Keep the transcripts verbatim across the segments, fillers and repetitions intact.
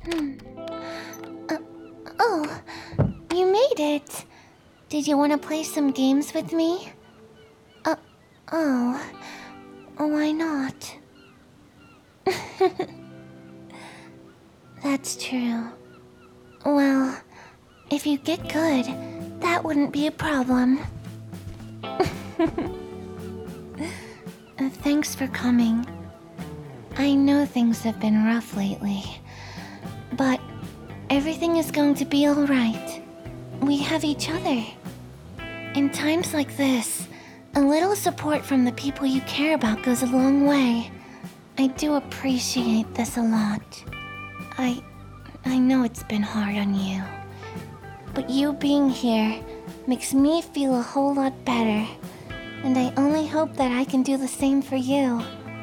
Hmm. Uh, oh, you made it. Did you want to play some games with me? Uh, oh, why not? That's true. Well, if you get good, that wouldn't be a problem. Uh, Thanks for coming. I know things have been rough lately, but everything is going to be alright. We have each other. In times like this, a little support from the people you care about goes a long way. I do appreciate this a lot. I... I know it's been hard on you. But you being here makes me feel a whole lot better. And I only hope that I can do the same for you.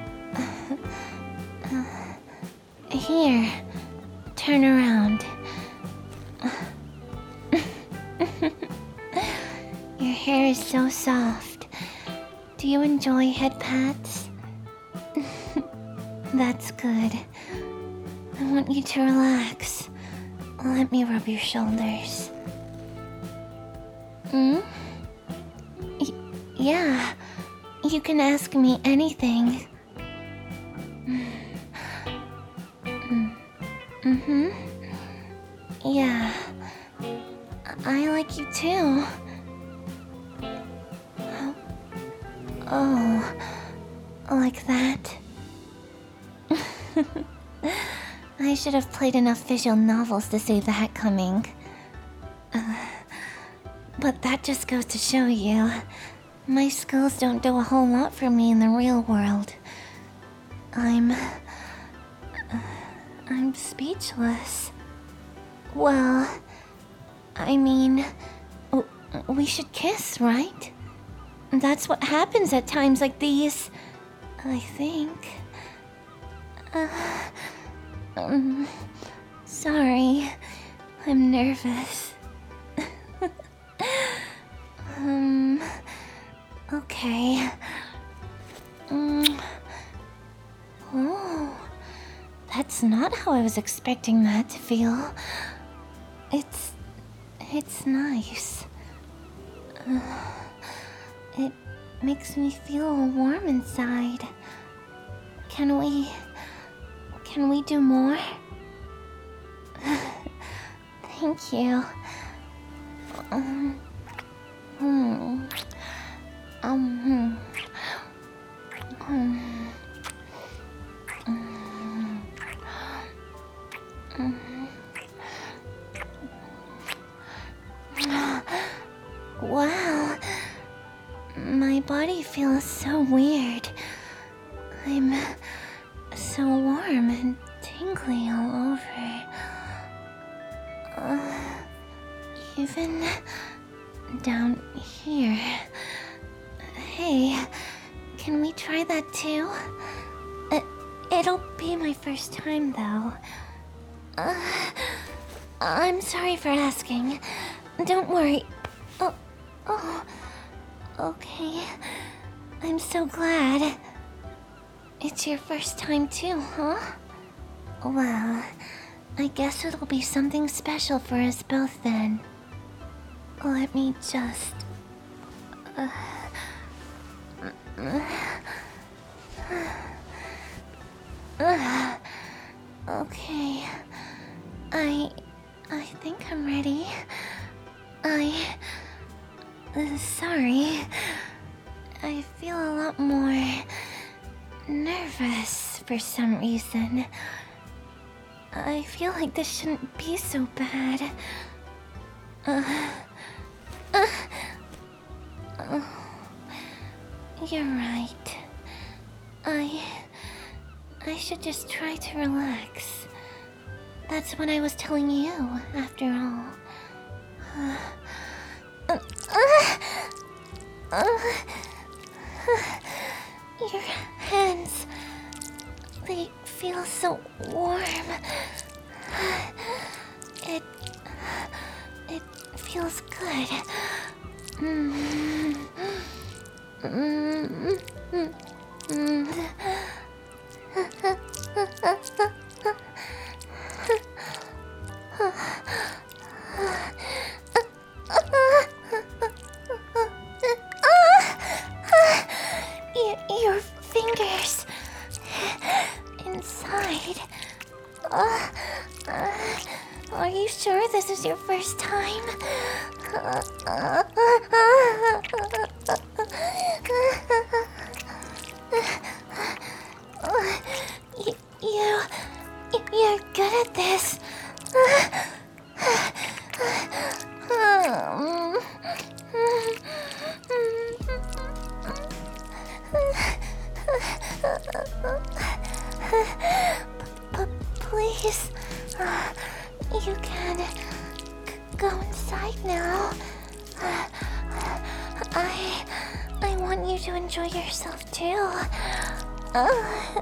Here, turn around. Your hair is so soft. Do you enjoy head pats? That's good. I want you to relax. Let me rub your shoulders. Hmm? Y- yeah, you can ask me anything. Mm-hmm. Yeah, I like you too. Oh, like that? I should have played enough visual novels to see that coming. Uh, but that just goes to show you, my skills don't do a whole lot for me in the real world. I'm... Uh, I'm speechless. Well, I mean, w- we should kiss, right? That's what happens at times like these, I think. Uh, um, sorry, I'm nervous. um, okay. Um, oh, that's not how I was expecting that to feel. It's, it's nice. Uh, it makes me feel warm inside. Can we... Can we do more? Thank you. Um... Hmm... Um... Hmm... Um... Wow. My body feels so weird. I'm so warm and tingly all over. Uh, even down here. Hey, can we try that too? Uh, it'll be my first time though. Uh, I'm sorry for asking. Don't worry. Oh, oh, okay. I'm so glad. It's your first time too, huh? Well, I guess it'll be something special for us both then. Let me just... Uh, uh, okay. I... I think I'm ready. I... Uh, sorry. I feel a lot more... nervous for some reason. I feel like this shouldn't be so bad. Uh, uh, uh, you're right. I... I should just try to relax. That's what I was telling you, after all. Uh, uh, uh, uh, your hands... they feel so warm. It... it feels good. Mm. Mm. Mm. Are you sure this is your first time? You, you, you're good at this. But please, uh, you can g- go inside now. Uh, I, I want you to enjoy yourself too. Uh,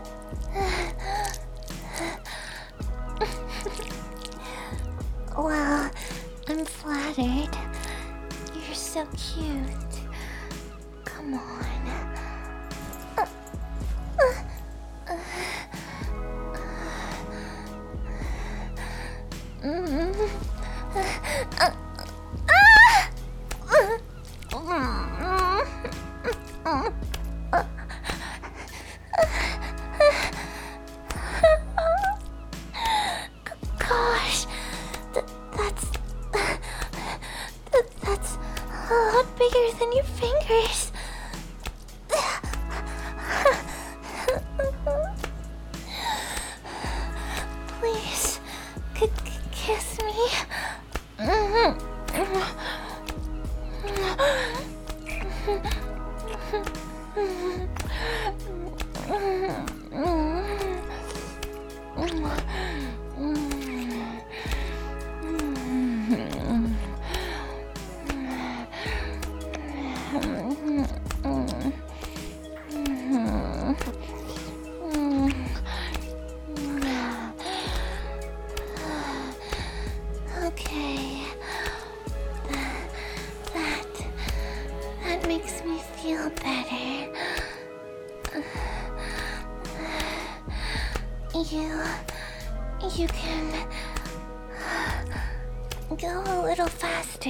well, I'm flattered. You're so cute. Come on. Gosh, th- that's th- that's a lot bigger than your fingers. Please, c- c- kiss me. Okay. That that makes me feel better. You you can go a little faster.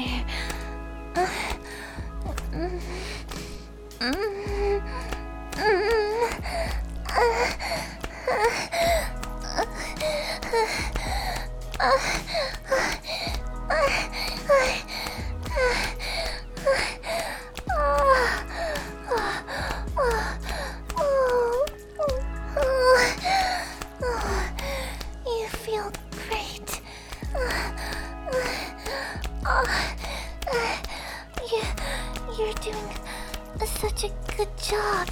You feel great. You, you're doing such a good job.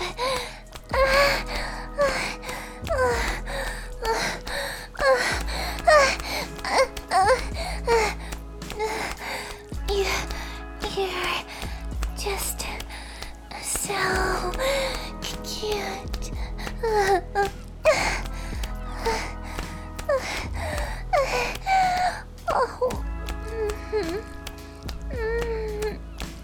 You, you're just so cute. Oh. Mm-hmm. Mm-hmm.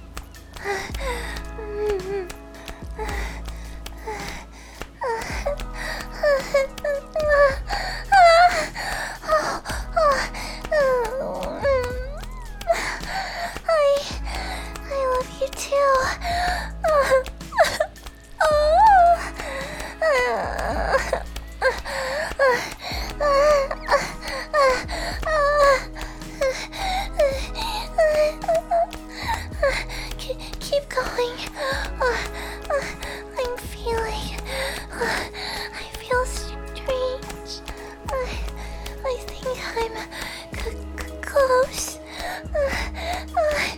I, I love you too. Keep going. I'm feeling. I feel strange. I think I'm c- c- close. I,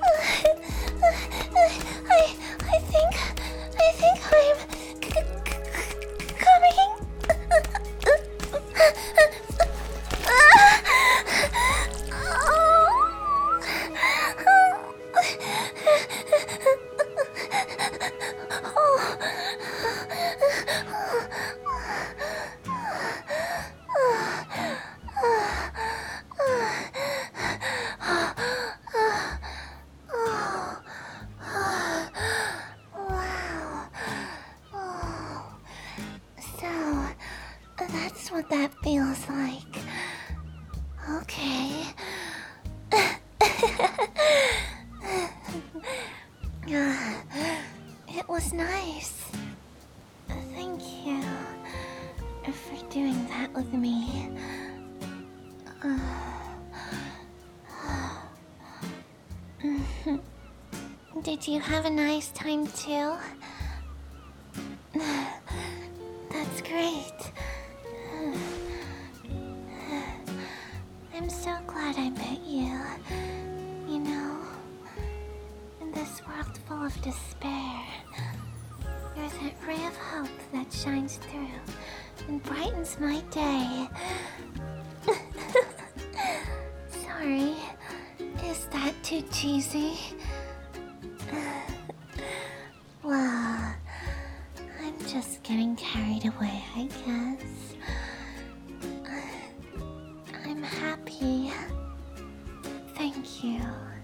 I think, I think I'm c- c- coming. Wow. Oh. So, that's what that feels like. Okay. It was nice. Thank you for doing that with me. Uh, Did you have a nice time too? That's great. I'm so glad I met you. You know, in this world full of despair, you're that ray of hope that shines through and brightens my day. Sorry, is that too cheesy? Well, I'm just getting carried away, I guess. I'm happy. Thank you.